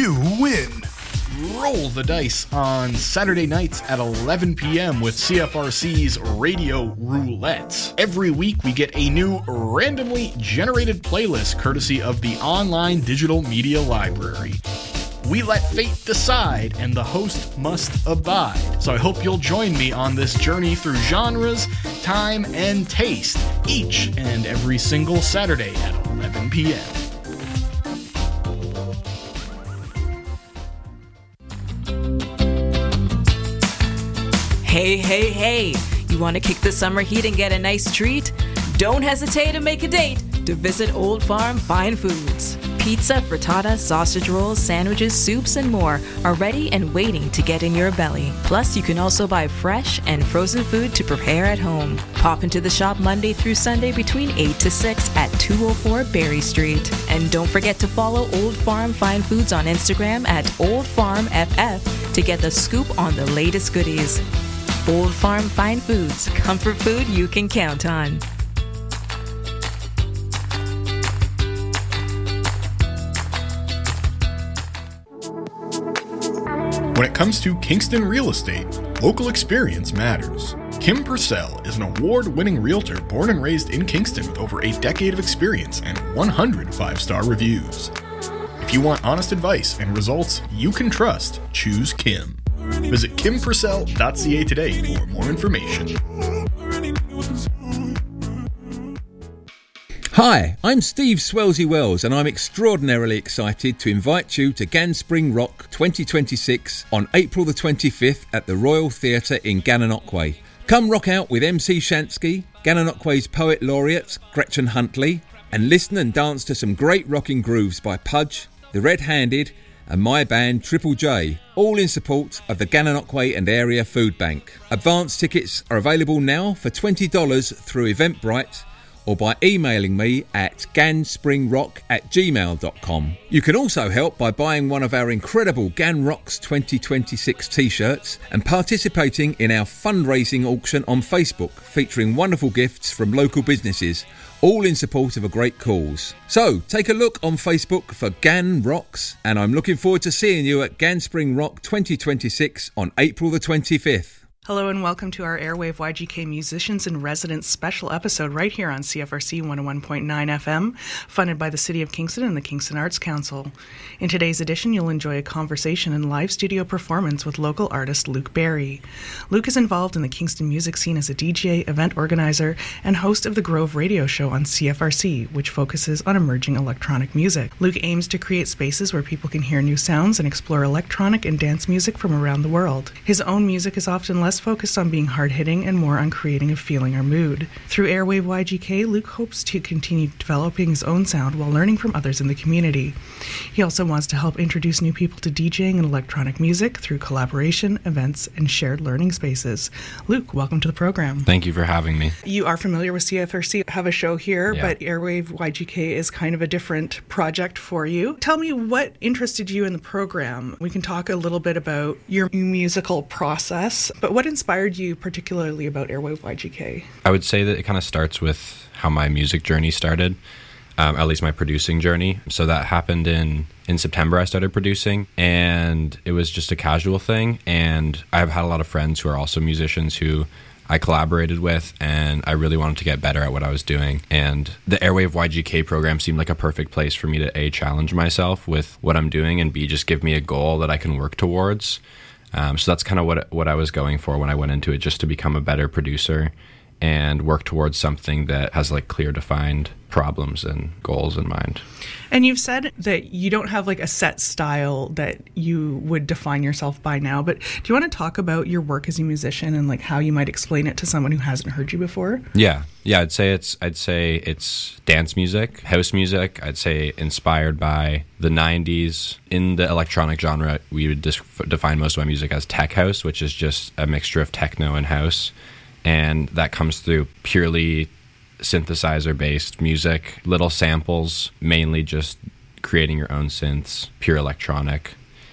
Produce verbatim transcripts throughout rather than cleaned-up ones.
you win. Roll the dice on Saturday nights at eleven p.m. with C F R C's Radio Roulette. Every week we get a new randomly generated playlist courtesy of the online digital media library. We let fate decide, and the host must abide. So I hope you'll join me on this journey through genres, time, and taste, each and every single Saturday at eleven p.m. Hey, hey, hey! You want to kick the summer heat and get a nice treat? Don't hesitate to make a date to visit Old Farm Fine Foods. Pizza, frittata, sausage rolls, sandwiches, soups, and more are ready and waiting to get in your belly. Plus, you can also buy fresh and frozen food to prepare at home. Pop into the shop Monday through Sunday between eight to six at two oh four Berry Street. And don't forget to follow Old Farm Fine Foods on Instagram at Old Farm F F to get the scoop on the latest goodies. Old Farm Fine Foods, comfort food you can count on. When it comes to Kingston real estate, local experience matters. Kim Purcell is an award-winning realtor born and raised in Kingston with over a decade of experience and one hundred five-star reviews. If you want honest advice and results you can trust, choose Kim. Visit kim purcell dot c a today for more information. Hi, I'm Steve Swelsey Wells and I'm extraordinarily excited to invite you to Ganspring Rock twenty twenty-six on April the twenty-fifth at the Royal Theatre in Gananoque. Come rock out with M C Shansky, Gananoque's Poet Laureate Gretchen Huntley, and listen and dance to some great rocking grooves by Pudge, The Red Handed and my band Triple J, all in support of the Gananoque and Area Food Bank. Advance tickets are available now for twenty dollars through Eventbrite or by emailing me at ganspringrock at gmail dot com. You can also help by buying one of our incredible Gan Rocks twenty twenty-six t-shirts and participating in our fundraising auction on Facebook featuring wonderful gifts from local businesses, all in support of a great cause. So, take a look on Facebook for Gan Rocks, and I'm looking forward to seeing you at Ganspring Rock twenty twenty-six on April the twenty-fifth. Hello and welcome to our Airwave Y G K Musicians in Residence special episode right here on C F R C one oh one point nine F M, funded by the City of Kingston and the Kingston Arts Council. In today's edition, you'll enjoy a conversation and live studio performance with local artist Luke Berry. Luke is involved in the Kingston music scene as a D J, event organizer, and host of the Grove radio show on C F R C, which focuses on emerging electronic music. Luke aims to create spaces where people can hear new sounds and explore electronic and dance music from around the world. His own music is often less focused on being hard-hitting and more on creating a feeling or mood. Through Airwave Y G K, Luke hopes to continue developing his own sound while learning from others in the community. He also wants to help introduce new people to DJing and electronic music through collaboration, events, and shared learning spaces. Luke, welcome to the program. Thank you for having me. You are familiar with C F R C, have a show here, yeah. but Airwave Y G K is kind of a different project for you. Tell me what interested you in the program. We can talk a little bit about your musical process, but what inspired you particularly about Airwave Y G K? I would say that it kind of starts with how my music journey started, um, at least my producing journey. So that happened in, in September I started producing, and it was just a casual thing. And I've had a lot of friends who are also musicians who I collaborated with, and I really wanted to get better at what I was doing. And the Airwave Y G K program seemed like a perfect place for me to A, challenge myself with what I'm doing, and B, just give me a goal that I can work towards. Um, so that's kind of what what I was going for when I went into it, just to become a better producer and work towards something that has like clear defined problems and goals in mind. And you've said that you don't have like a set style that you would define yourself by now, but do you want to talk about your work as a musician and like how you might explain it to someone who hasn't heard you before? Yeah. Yeah, I'd say it's I'd say it's dance music, house music. I'd say inspired by the nineties. In the electronic genre, we would dis- define most of my music as tech house, which is just a mixture of techno and house. And that comes through purely synthesizer-based music, little samples, mainly just creating your own synths, pure electronic.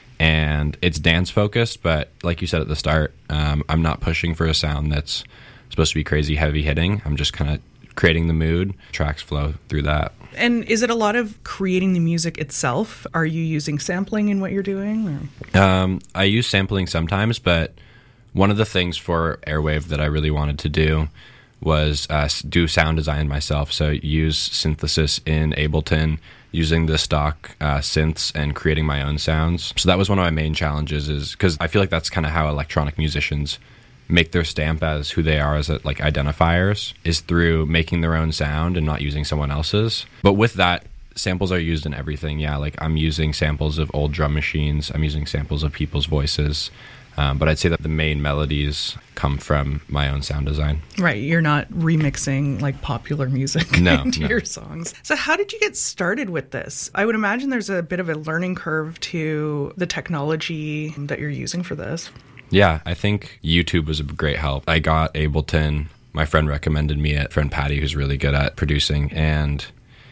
And it's dance-focused, but like you said at the start, um, I'm not pushing for a sound that's supposed to be crazy heavy-hitting. I'm just kind of creating the mood. Tracks flow through that. And is it a lot of creating the music itself? Are you using sampling in what you're doing? Or? Um, I use sampling sometimes, but one of the things for Airwave that I really wanted to do was uh, do sound design myself. So use synthesis in Ableton, using the stock uh, synths and creating my own sounds. So that was one of my main challenges, is because I feel like that's kind of how electronic musicians make their stamp as who they are as a, like identifiers, is through making their own sound and not using someone else's. But with that, samples are used in everything. Yeah, like I'm using samples of old drum machines. I'm using samples of people's voices. Um, but I'd say that the main melodies come from my own sound design. Right. You're not remixing like popular music no, into no. your songs. So how did you get started with this? I would imagine there's a bit of a learning curve to the technology that you're using for this. Yeah, I think YouTube was a great help. I got Ableton. My friend recommended me a friend Patty, who's really good at producing. And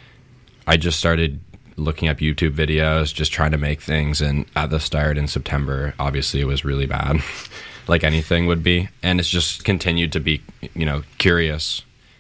I just started looking up YouTube videos, just trying to make things. And at the start in September, obviously it was really bad, like anything would be. And it's just continued to be, you know, curious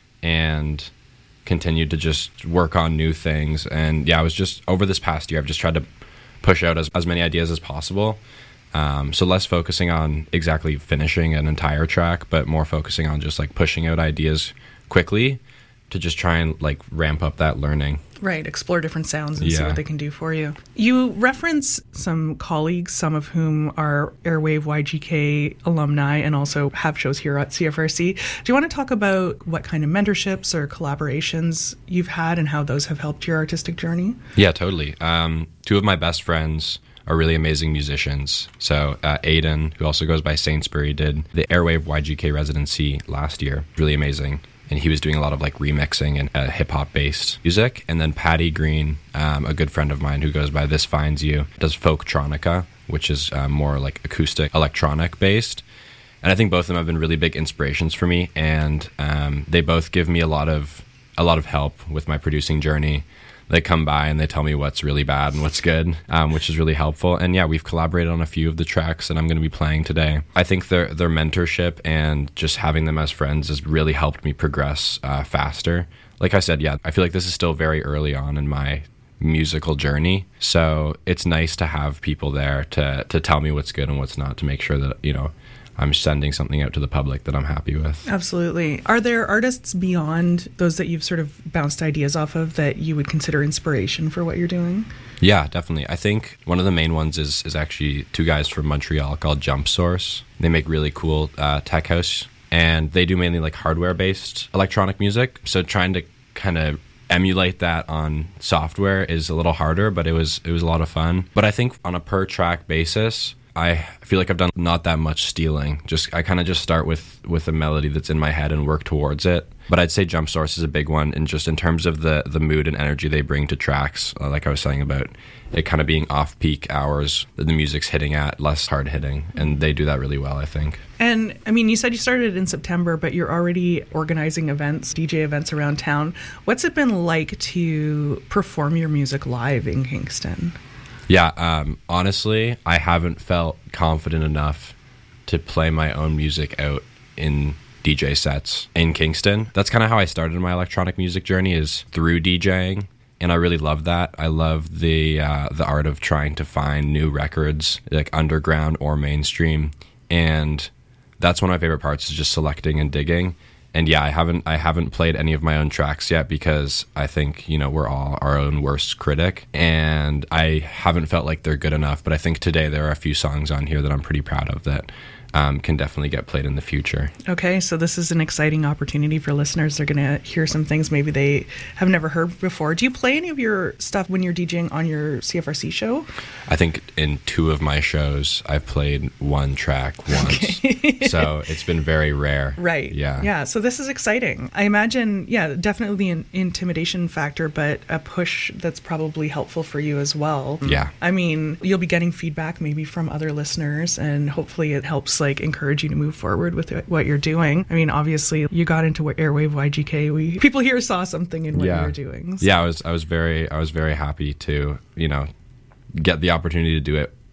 and continued to just work on new things. And yeah, I was just, over this past year, I've just tried to push out as, as many ideas as possible. Um, so less focusing on exactly finishing an entire track, but more focusing on just like pushing out ideas quickly to just try and like ramp up that learning. Right, explore different sounds and yeah. see what they can do for you. You reference some colleagues, some of whom are Airwave Y G K alumni and also have shows here at C F R C. Do you want to talk about what kind of mentorships or collaborations you've had and how those have helped your artistic journey? Yeah, totally. Um, two of my best friends are really amazing musicians. So uh, Aiden, who also goes by Saintsbury, did the Airwave Y G K residency last year. Really amazing. And he was doing a lot of like remixing and uh, hip-hop based music. And then Patty Green, um, a good friend of mine who goes by This Finds You, does Folktronica, which is uh, more like acoustic, electronic based. And I think both of them have been really big inspirations for me. And um, they both give me a lot of a lot of help with my producing journey. They come by and they tell me what's really bad and what's good, um, which is really helpful. And yeah, we've collaborated on a few of the tracks that I'm going to be playing today. I think their their mentorship and just having them as friends has really helped me progress uh, faster. Like I said, yeah, I feel like this is still very early on in my musical journey. So it's nice to have people there to to tell me what's good and what's not, to make sure that, you know, I'm sending something out to the public that I'm happy with. Absolutely. Are there artists beyond those that you've sort of bounced ideas off of that you would consider inspiration for what you're doing? Yeah, definitely. I think one of the main ones is is actually two guys from Montreal called Jump Source. They make really cool uh, tech house, and they do mainly like hardware-based electronic music. So trying to kind of emulate that on software is a little harder, but it was it was a lot of fun. But I think on a per track basis, I feel like I've done not that much stealing. Just I kind of just start with, with a melody that's in my head and work towards it. But I'd say Jump Source is a big one, and just in terms of the, the mood and energy they bring to tracks, uh, like I was saying about it kind of being off-peak hours that the music's hitting at, less hard-hitting, and they do that really well, I think. And, I mean, you said you started in September, but you're already organizing events, D J events around town. What's it been like to perform your music live in Kingston? Yeah, um, honestly, I haven't felt confident enough to play my own music out in D J sets in Kingston. That's kind of how I started my electronic music journey, is through DJing, and I really love that. I love the uh, the art of trying to find new records, like underground or mainstream, and that's one of my favorite parts, is just selecting and digging. And yeah, I haven't I haven't played any of my own tracks yet, because I think, you know, we're all our own worst critic, and I haven't felt like they're good enough. But I think today there are a few songs on here that I'm pretty proud of that um, can definitely get played in the future. Okay, so this is an exciting opportunity for listeners. They're going to hear some things maybe they have never heard before. Do you play any of your stuff when you're DJing on your C F R C show? I think in two of my shows, I've played one track once. Okay. So it's been very rare. Right. Yeah. Yeah, so this is exciting. I imagine, yeah, definitely an intimidation factor, but a push that's probably helpful for you as well. Yeah. I mean, you'll be getting feedback maybe from other listeners, and hopefully it helps like encourage you to move forward with what you're doing. I mean, obviously you got into Airwave Y G K. We people here saw something in what yeah. you were doing. So. Yeah, I was I was very I was very happy to, you know, get the opportunity to do it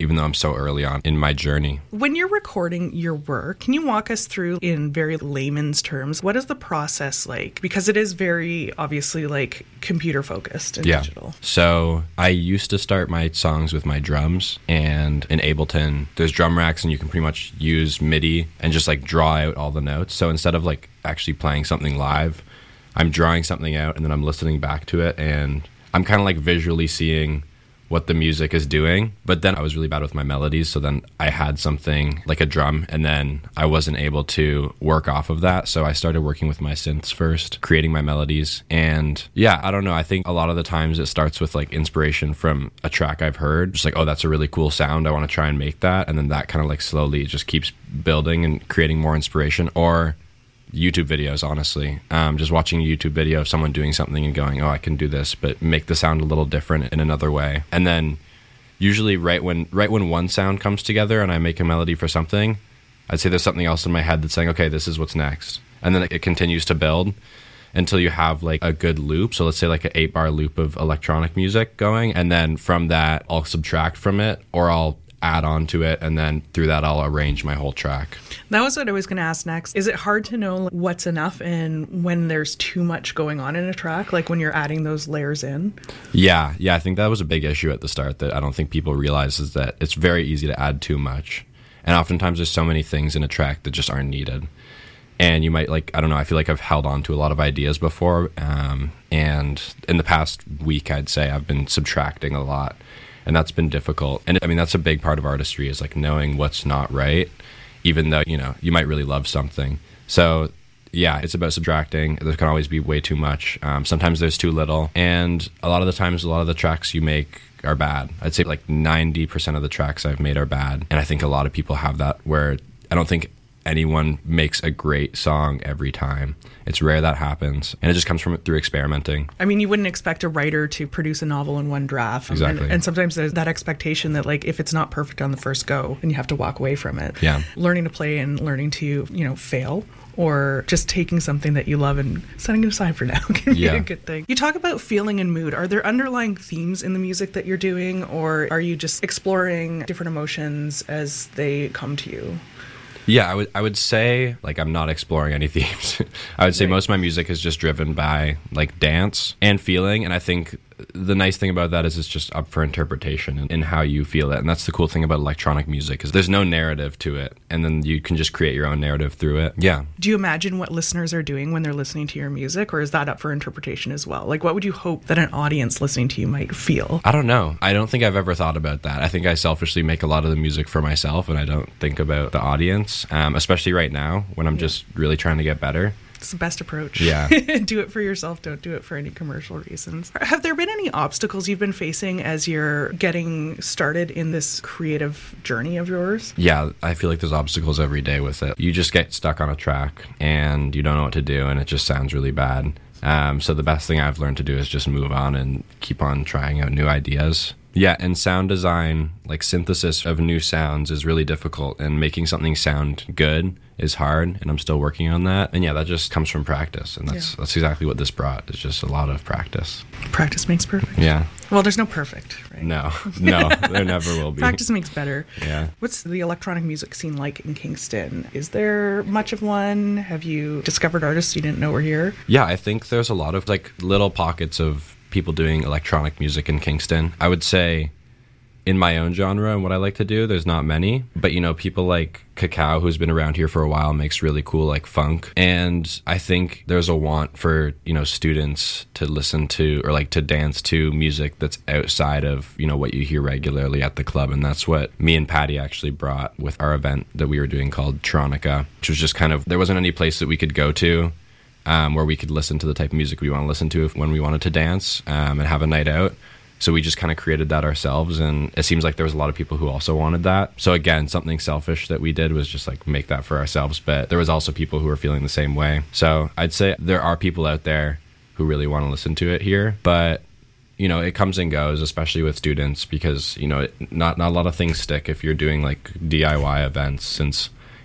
even though I'm so early on in my journey. When you're recording your work, can you walk us through in very layman's terms, what is the process like? Because it is very obviously like computer focused and yeah. digital. So I used to start my songs with my drums, and in Ableton, there's drum racks and you can pretty much use MIDI and just like draw out all the notes. So instead of like actually playing something live, I'm drawing something out and then I'm listening back to it, and I'm kind of like visually seeing what the music is doing. But then I was really bad with my melodies, so then I had something like a drum, and then I wasn't able to work off of that. So I started working with my synths first, creating my melodies. And yeah, I don't know, I think a lot of the times it starts with like inspiration from a track I've heard, just like, oh, that's a really cool sound, I want to try and make that. And then that kind of like slowly just keeps building and creating more inspiration. Or YouTube videos, honestly. Um, just watching a YouTube video of someone doing something and going, oh, I can do this, but make the sound a little different in another way. And then usually right when right when one sound comes together and I make a melody for something, I'd say there's something else in my head that's saying, okay, this is what's next. And then it continues to build until you have like a good loop. So let's say like an eight bar loop of electronic music going. And then from that, I'll subtract from it, or I'll add on to it, and then through that I'll arrange my whole track. That was what I was going to ask next. Is it hard to know what's enough and when there's too much going on in a track, like when you're adding those layers in? Yeah, yeah, I think that was a big issue at the start that I don't think people realize, is that it's very easy to add too much. And oftentimes there's so many things in a track that just aren't needed. And you might like, I don't know, I feel like I've held on to a lot of ideas before. Um, and in the past week, I'd say I've been subtracting a lot. And that's been difficult. And I mean, that's a big part of artistry, is like knowing what's not right, even though, you know, you might really love something. So yeah, it's about subtracting. There can always be way too much. Um, sometimes there's too little. And a lot of the times, a lot of the tracks you make are bad. I'd say like ninety percent of the tracks I've made are bad. And I think a lot of people have that, where I don't think anyone makes a great song every time. It's rare that happens, and it just comes from through experimenting. I mean, you wouldn't expect a writer to produce a novel in one draft. Exactly. And, and sometimes there's that expectation that like if it's not perfect on the first go, then you have to walk away from it. Yeah. Learning to play and learning to, you know, fail, or just taking something that you love and setting it aside for now can yeah. be a good thing. You talk about feeling and mood. Are there underlying themes in the music that you're doing, or are you just exploring different emotions as they come to you? Yeah, I would I would say like I'm not exploring any themes. I would say right. most of my music is just driven by like dance and feeling, and I think the nice thing about that is it's just up for interpretation in, in how you feel it. And that's the cool thing about electronic music, is there's no narrative to it, and then you can just create your own narrative through it. Yeah. Do you imagine what listeners are doing when they're listening to your music, or is that up for interpretation as well? Like, what would you hope that an audience listening to you might feel? I don't know. I don't think I've ever thought about that. I think I selfishly make a lot of the music for myself, and I don't think about the audience, um, especially right now when I'm yeah. just really trying to get better. It's the best approach. Yeah. Do it for yourself. Don't do it for any commercial reasons. Have there been any obstacles you've been facing as you're getting started in this creative journey of yours? Yeah, I feel like there's obstacles every day with it. You just get stuck on a track and you don't know what to do, and it just sounds really bad. Um, so the best thing I've learned to do is just move on and keep on trying out new ideas. Yeah, and sound design, like synthesis of new sounds, is really difficult, and making something sound good is hard, and I'm still working on that. And yeah, that just comes from practice, and that's yeah. that's exactly what this brought. It's just a lot of practice. Practice makes perfect. Yeah. Well, there's no perfect, right? No, no, there never will be. Practice makes better. Yeah. What's the electronic music scene like in Kingston? Is there much of one? Have you discovered artists you didn't know were here? Yeah, I think there's a lot of like little pockets of people doing electronic music in Kingston. I would say in my own genre and what I like to do, there's not many, but you know, people like Cacao, who's been around here for a while, makes really cool like funk. And I think there's a want for, you know, students to listen to or like to dance to music that's outside of, you know, what you hear regularly at the club. And that's what me and Patty actually brought with our event that we were doing called Tronica, which was just kind of, there wasn't any place that we could go to Um, where we could listen to the type of music we want to listen to if, when we wanted to dance um, and have a night out. So we just kind of created that ourselves, and it seems like there was a lot of people who also wanted that. So again, something selfish that we did was just like make that for ourselves, but there was also people who were feeling the same way. So I'd say there are people out there who really want to listen to it here, but you know, it comes and goes, especially with students, because you know, it, not not a lot of things stick if you're doing like D I Y events, since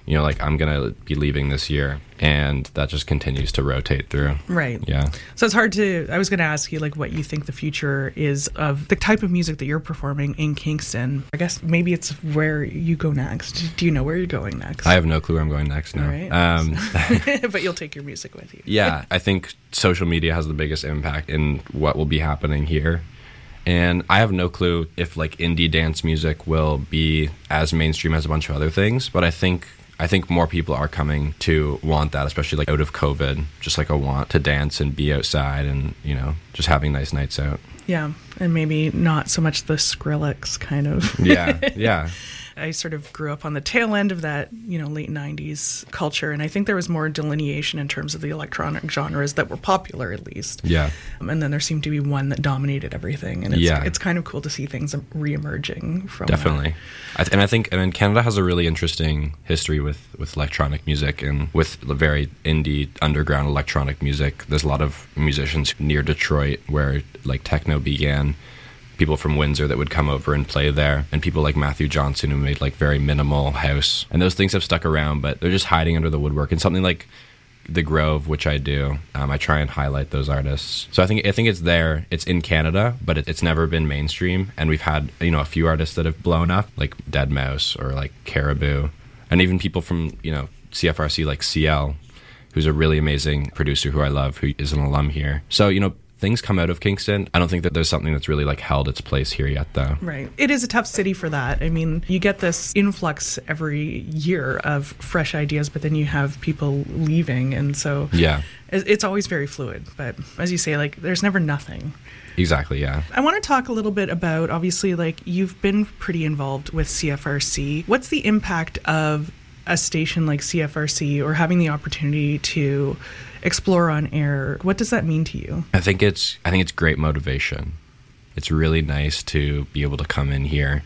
you know, like I'm gonna be leaving this year, and that just continues to rotate through. Right. Yeah. So it's hard to, I was going to ask you like what you think the future is of the type of music that you're performing in Kingston. I guess maybe it's where you go next. Do you know where you're going next? I have no clue where I'm going next now. Right. Um, but you'll take your music with you. Yeah, I think social media has the biggest impact in what will be happening here. And I have no clue if like indie dance music will be as mainstream as a bunch of other things, but I think I think more people are coming to want that, especially like out of COVID, just like a want to dance and be outside and, you know, just having nice nights out. Yeah, and maybe not so much the Skrillex kind of. Yeah, yeah. I sort of grew up on the tail end of that, you know, late nineties culture, and I think there was more delineation in terms of the electronic genres that were popular, at least. Yeah. Um, and then there seemed to be one that dominated everything, and it's, yeah. it's kind of cool to see things reemerging from Definitely. that. I th- and I think, I mean, Canada has a really interesting history with, with electronic music and with the very indie underground electronic music. There's a lot of musicians near Detroit where like techno began. People from Windsor that would come over and play there, and people like Matthew Johnson who made like very minimal house, and those things have stuck around, but they're just hiding under the woodwork. And something like The Grove, which I do, um, I try and highlight those artists. So I think I think it's there. It's in Canada, but it, it's never been mainstream. And we've had, you know, a few artists that have blown up, like Dead Mouse or like Caribou, and even people from, you know, C F R C like C L, who's a really amazing producer who I love, who is an alum here. So, you know, things come out of Kingston. I don't think that there's something that's really like held its place here yet, though. Right. It is a tough city for that. I mean, you get this influx every year of fresh ideas, but then you have people leaving, and so yeah, it's always very fluid. But as you say, like, there's never nothing. Exactly, yeah. I want to talk a little bit about, obviously, like, you've been pretty involved with C F R C. What's the impact of a station like C F R C, or having the opportunity to explore on air? What does that mean to you? I think it's I think it's great motivation. It's really nice to be able to come in here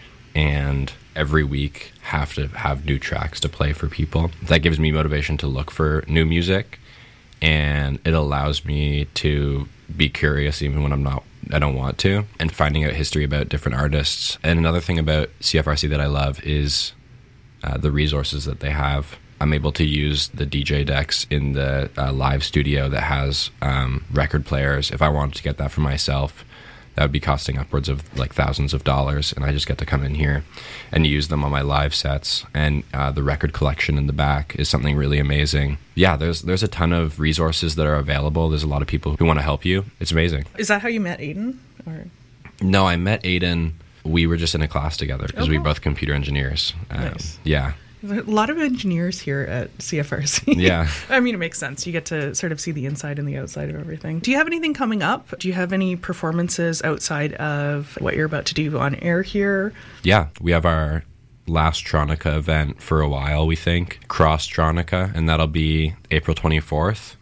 and every week have to have new tracks to play for people. That gives me motivation to look for new music, and it allows me to be curious even when I'm not I don't want to, and finding out history about different artists. And another thing about C F R C that I love is uh, the resources that they have. I'm able to use the D J decks in the uh, live studio that has um, record players. If I wanted to get that for myself, that would be costing upwards of like thousands of dollars, and I just get to come in here and use them on my live sets. And uh, the record collection in the back is something really amazing. Yeah, there's there's a ton of resources that are available. There's a lot of people who want to help you. It's amazing. Is that how you met Aiden? Or? No, I met Aiden. We were just in a class together because oh, we were both computer engineers. Um, nice. Yeah. A lot of engineers here at C F R C. Yeah. I mean, it makes sense. You get to sort of see the inside and the outside of everything. Do you have anything coming up? Do you have any performances outside of what you're about to do on air here? Yeah. We have our last Tronica event for a while, we think. Cross Tronica, and that'll be April twenty-fourth.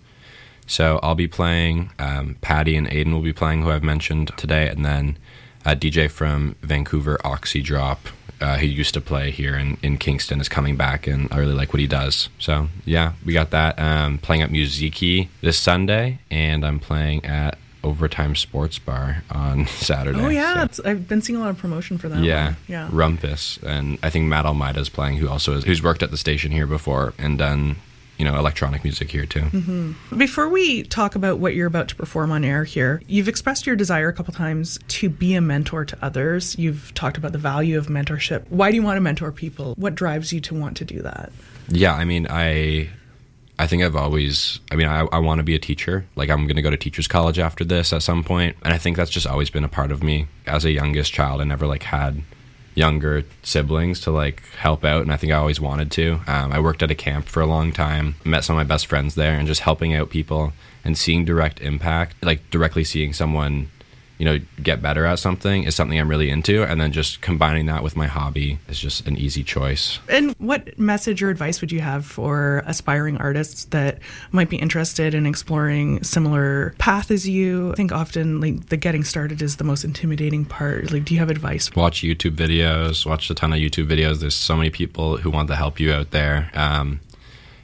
So I'll be playing, um, Patty and Aiden will be playing, who I've mentioned today, and then a D J from Vancouver, Oxydrop, Uh, who used to play here in, in Kingston, is coming back, and I really like what he does. So, yeah, we got that. Um, playing at Muziki this Sunday, and I'm playing at Overtime Sports Bar on Saturday. Oh, yeah. So. It's, I've been seeing a lot of promotion for that yeah. one. Yeah. Rumpus. And I think Matt Almeida's playing, who also is, who's worked at the station here before and done, you know, electronic music here too. Mm-hmm. Before we talk about what you're about to perform on air here, you've expressed your desire a couple times to be a mentor to others. You've talked about the value of mentorship. Why do you want to mentor people? What drives you to want to do that? Yeah, I mean, I I think I've always, I mean, I, I want to be a teacher. Like, I'm going to go to teacher's college after this at some point. And I think that's just always been a part of me. As a youngest child, I never, like, had younger siblings to like help out, and I think I always wanted to. Um, I worked at a camp for a long time, met some of my best friends there, and just helping out people and seeing direct impact, like directly seeing someone, you know, get better at something is something I'm really into, and then just combining that with my hobby is just an easy choice. And what message or advice would you have for aspiring artists that might be interested in exploring similar path as you? I think often like the getting started is the most intimidating part. Like, do you have advice? Watch YouTube videos, watch a ton of YouTube videos. There's so many people who want to help you out there. Um,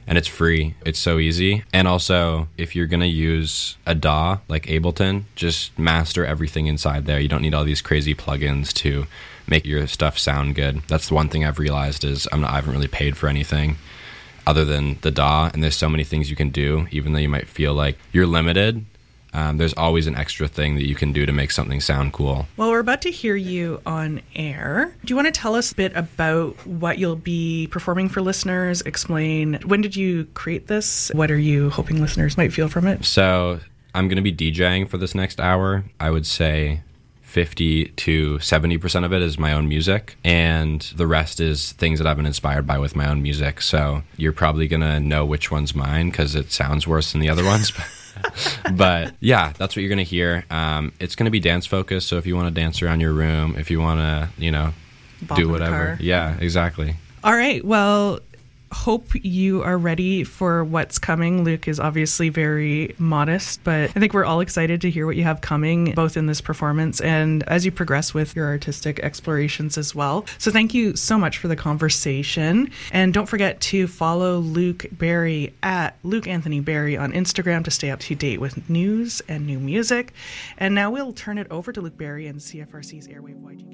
and it's free. It's so easy. And also, if you're going to use a D A W like Ableton, just master everything inside there. You don't need all these crazy plugins to make your stuff sound good. That's the one thing I've realized is I'm not, I haven't really paid for anything other than the D A W, and there's so many things you can do, even though you might feel like you're limited. Um, there's always an extra thing that you can do to make something sound cool. Well, we're about to hear you on air. Do you want to tell us a bit about what you'll be performing for listeners? Explain, when did you create this? What are you hoping listeners might feel from it? So I'm going to be DJing for this next hour. I would say fifty to seventy percent of it is my own music, and the rest is things that I've been inspired by with my own music. So you're probably going to know which one's mine because it sounds worse than the other ones. But yeah, that's what you're going to hear. Um, it's going to be dance focused. So if you want to dance around your room, if you want to, you know, Bop do in the whatever. car. Yeah, exactly. All right. Well, hope you are ready for what's coming. Luke is obviously very modest, but I think we're all excited to hear what you have coming, both in this performance and as you progress with your artistic explorations as well. So thank you so much for the conversation. And don't forget to follow Luke Barry at Luke Anthony Barry on Instagram to stay up to date with news and new music. And now we'll turn it over to Luke Barry and C F R C's Airwave Y G K.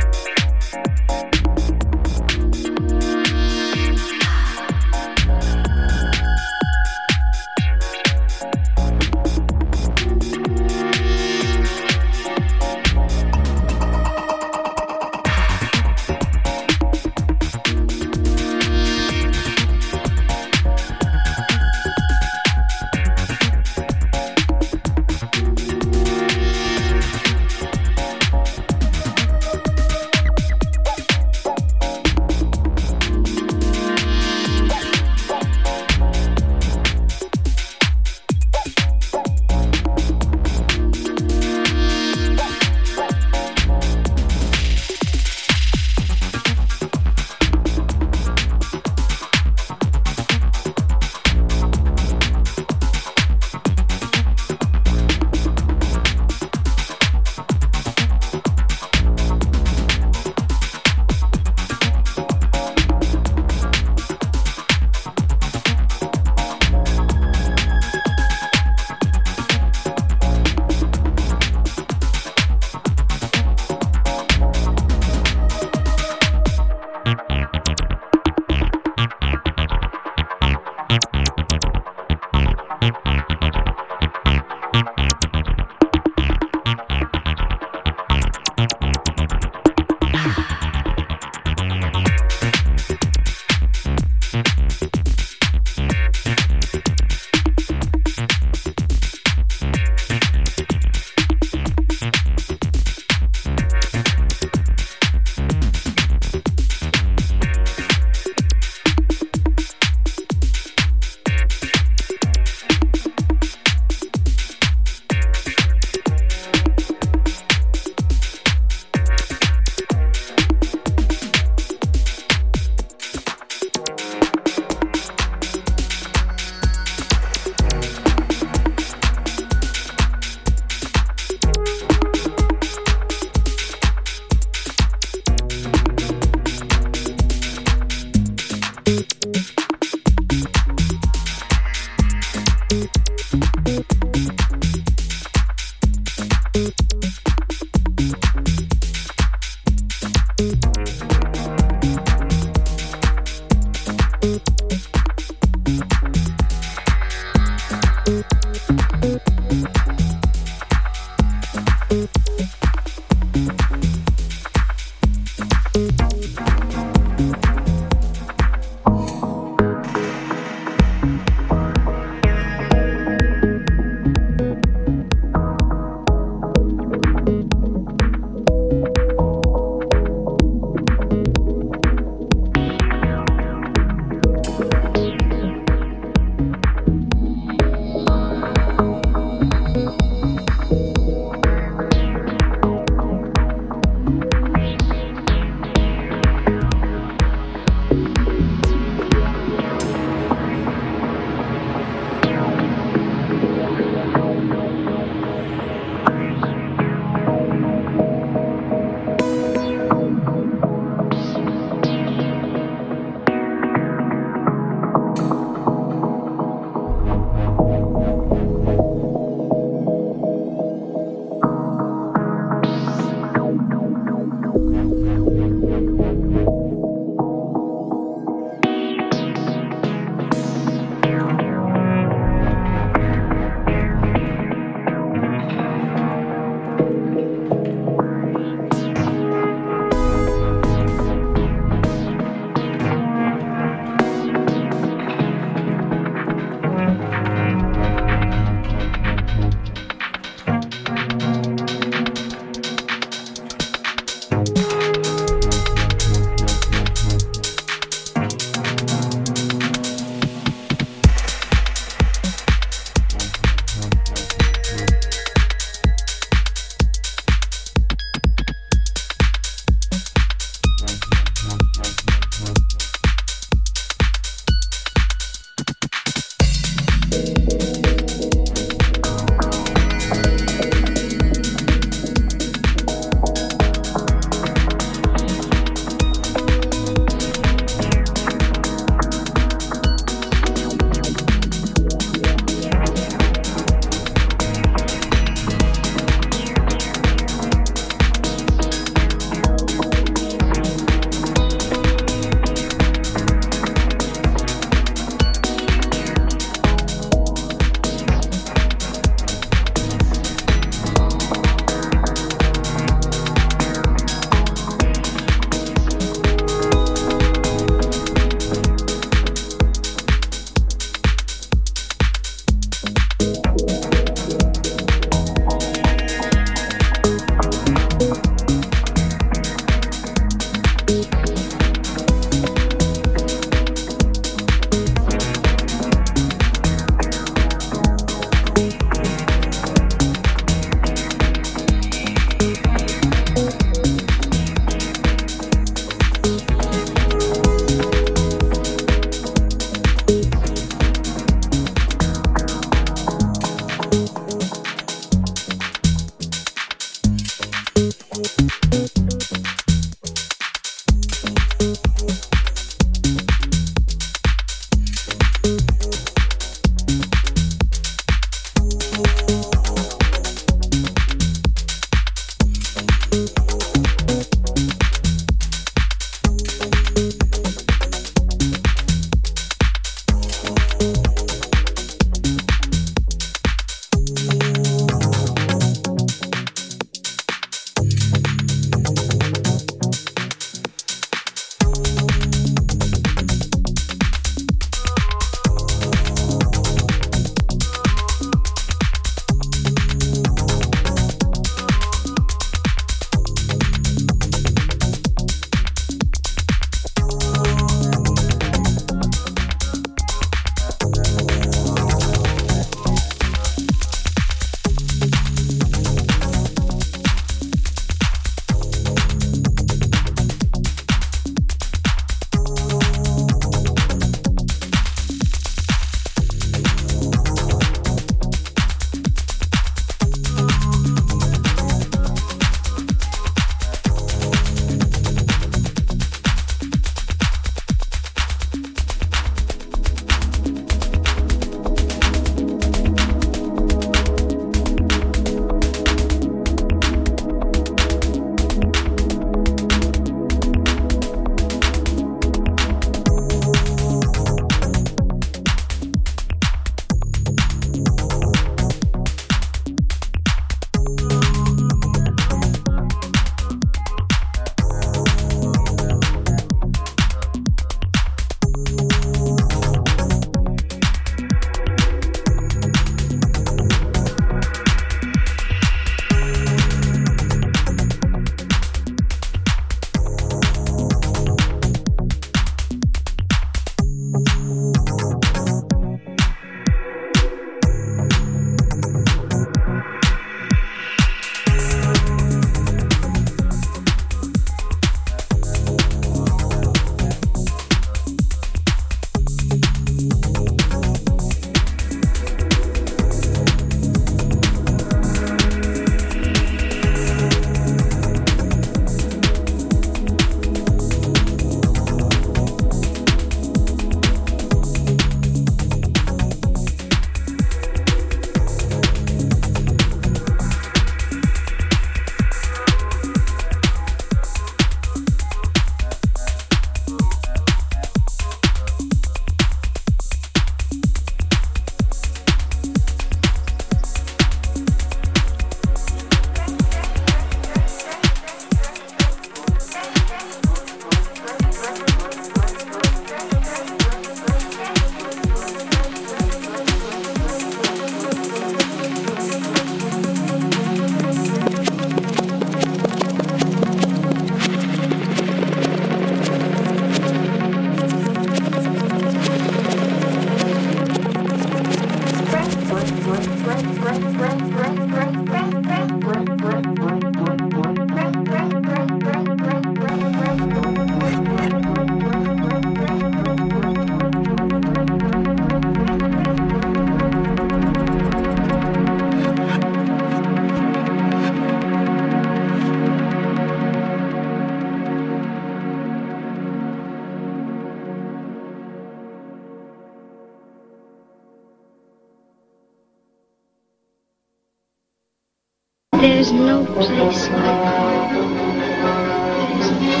There's no place like home. There's no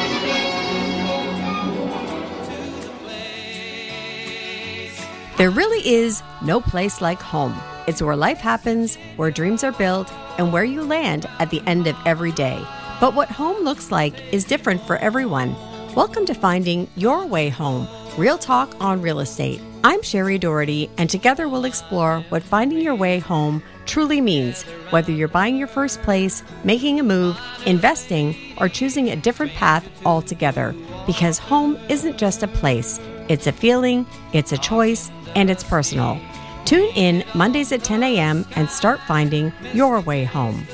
There really is no place like home. It's where life happens, where dreams are built, and where you land at the end of every day. But what home looks like is different for everyone. Welcome to Finding Your Way Home, Real Talk on Real Estate. I'm Sherry Doherty, and together we'll explore what finding your way home truly means, whether you're buying your first place, making a move, investing, or choosing a different path altogether. Because home isn't just a place, it's a feeling, it's a choice, and it's personal. Tune in Mondays at ten a.m. and start finding your way home.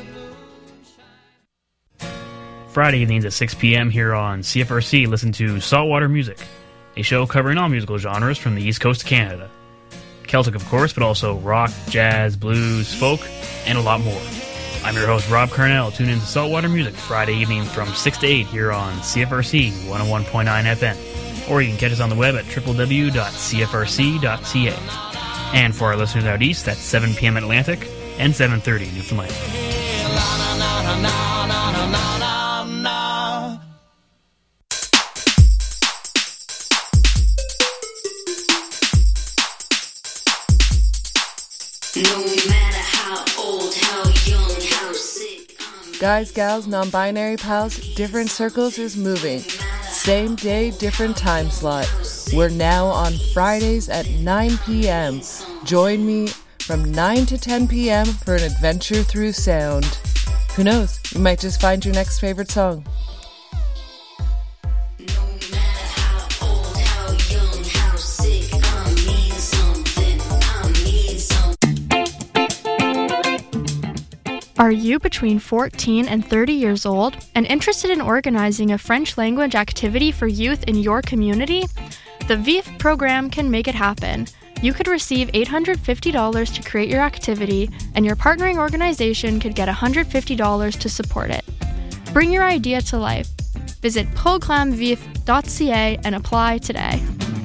Friday evenings at six p.m. here on C F R C, listen to Saltwater Music, a show covering all musical genres from the East Coast of Canada. Celtic, of course, but also rock, jazz, blues, folk, and a lot more. I'm your host, Rob Carnell. Tune in to Saltwater Music Friday evening from six to eight here on C F R C one oh one point nine F M. Or you can catch us on the web at w w w dot c f r c dot c a. And for our listeners out east, that's seven p.m. Atlantic and seven thirty Newfoundland. Guys, gals, non-binary pals, different circles is moving. Same day, different time slot. We're now on Fridays at nine p.m. Join me from nine to ten p.m. for an adventure through sound. Who knows, you might just find your next favorite song. Are you between fourteen and thirty years old and interested in organizing a French language activity for youth in your community? The V I F program can make it happen. You could receive eight hundred fifty dollars to create your activity, and your partnering organization could get one hundred fifty dollars to support it. Bring your idea to life. Visit programme v i f dot c a and apply today.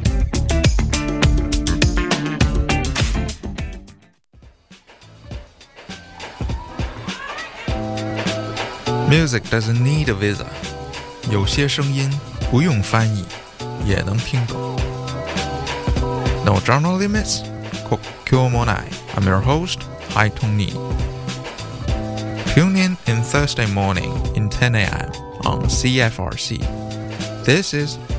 Music doesn't need a visa. 有些声音不用翻译也能听懂。No genre limits? 国境もない I'm your host, Hai Tong-ni. Tune in in Thursday morning in ten a.m. on C F R C. This is